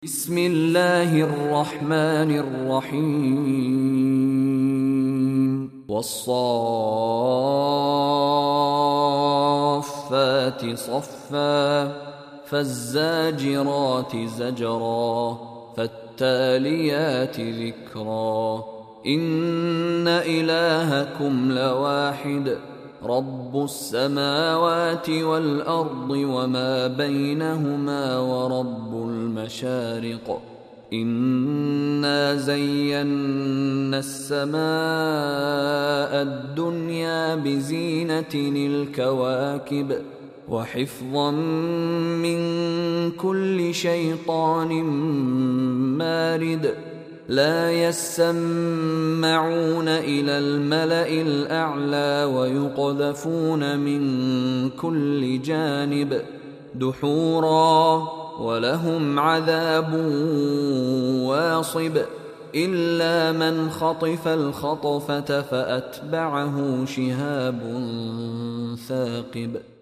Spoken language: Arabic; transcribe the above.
بسم الله الرحمن الرحيم والصافات صفا فالزاجرات زجرا فالتاليات ذكرا إن إلهكم لواحد رب السماوات والأرض وما بينهما ورب المشارق إنا زينا السماء الدنيا بزينة الكواكب وحفظا من كل شيطان مارد لا يسمعون إلى الملأ الأعلى ويقذفون من كل جانب دحورا ولهم عذاب واصب إلا من خطف الخطفة فأتبعه شهاب ثاقب